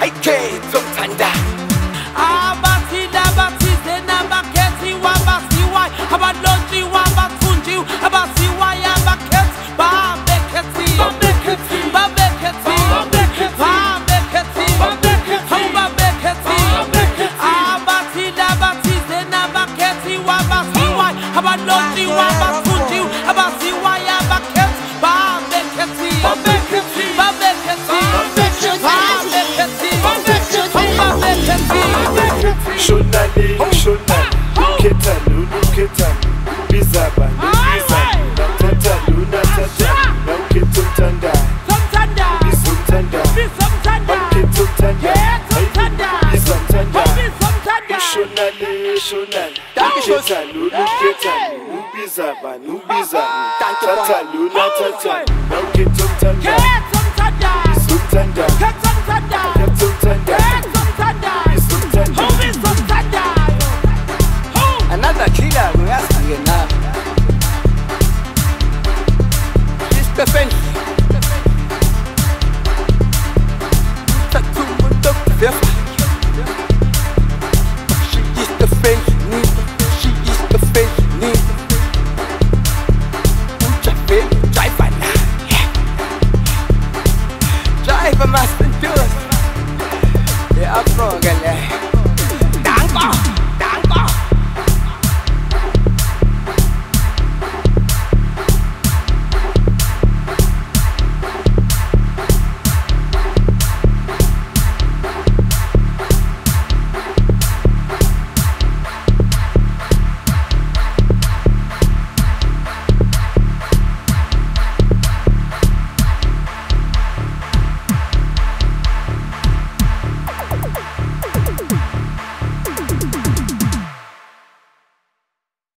ayikhetho mthanda abathile abathize nabakhethi wabasiwayo abalontshiwe abathunjiwe abasiwayo abakhethi babekhethi abathile abathize nabakhethi wabasiwayo abalontshiwe abathunjiwe abasiwayo abakhethi babekhethi Shonale, shonale, ukhetalo, ukhetalo, bizaba, bizaba, tatalo, natatalo, nawukhetho mthandayo, bizomthandayo, nawukhetho mthandayo, bizomthandayo, shonale, shonale, ukhetalo, ukhetalo, ubizaba, ubizaba, tatalo, natatalo, nawukhetho mthandayo, bizomthandayo, another killer uyasike na Mr. Fenty Tattoo Dr. Vefa She is the Fenty She is the Fenty Ucha Fenty Driver na Driver Master Endurance Yeah, I'm wrong,